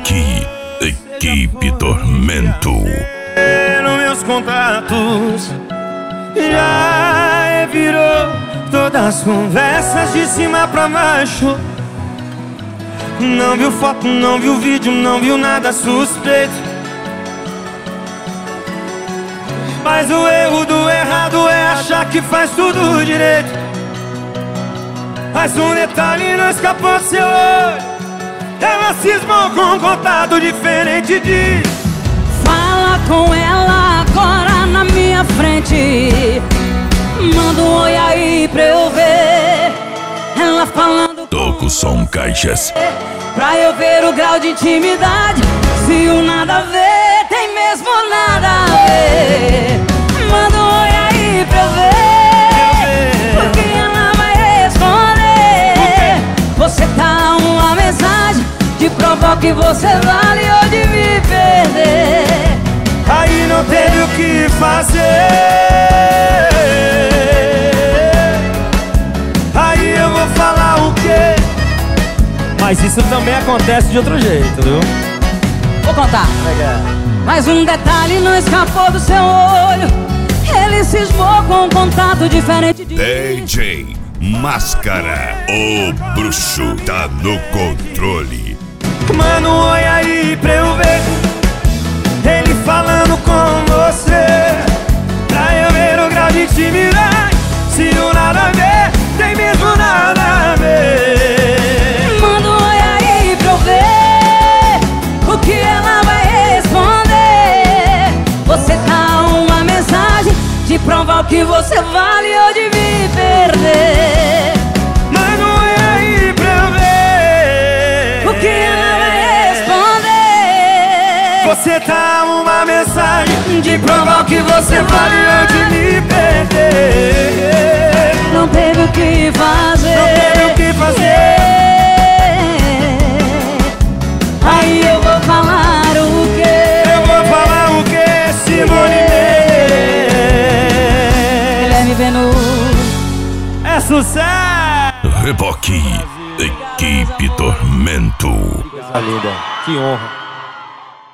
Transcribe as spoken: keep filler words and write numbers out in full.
Reboque, Equipe Tormento. Nos meus contatos já virou todas as conversas de cima pra baixo. Não viu foto, não viu vídeo, não viu nada suspeito. Mas o erro do errado é achar que faz tudo direito. Mas um detalhe não escapou do seu olho. Ela cismou com um contato diferente de... Fala com ela agora na minha frente. Manda um oi aí pra eu ver. Ela falando Toco som caixas. pra eu ver o grau de intimidade. Se o nada a ver tem mesmo nada a ver. Manda um oi aí pra eu ver. Porque ela vai responder. Você tá uma mensagem de provar que você vale ou de me perder. Aí não teve o que fazer. Aí eu vou falar o quê? Mas isso também acontece de outro jeito, viu? Vou contar. Mas um detalhe não escapou do seu olho. Ele cismou com um contato diferente de... D J Máscara, o bruxo tá no controle. Manda um oi aí pra eu ver. Ele falando com você, pra eu ver o grau de intimidade. Se o nada a ver, tem mesmo nada a ver. Manda um oi aí pra eu ver o que ela vai responder. Você tá uma mensagem de provar o que você vale ou de me perder. Manda um oi aí pra eu ver O que ela vai responder. Você tá uma mensagem de provar o que você vale ou de me perder. Não teve o que fazer. Não teve o que fazer. Aí eu vou falar o quê? Eu vou falar o que, Simone Mendes? Guilherme Venu. É sucesso! Reboque, Equipe Tormento. Coisa linda, que honra.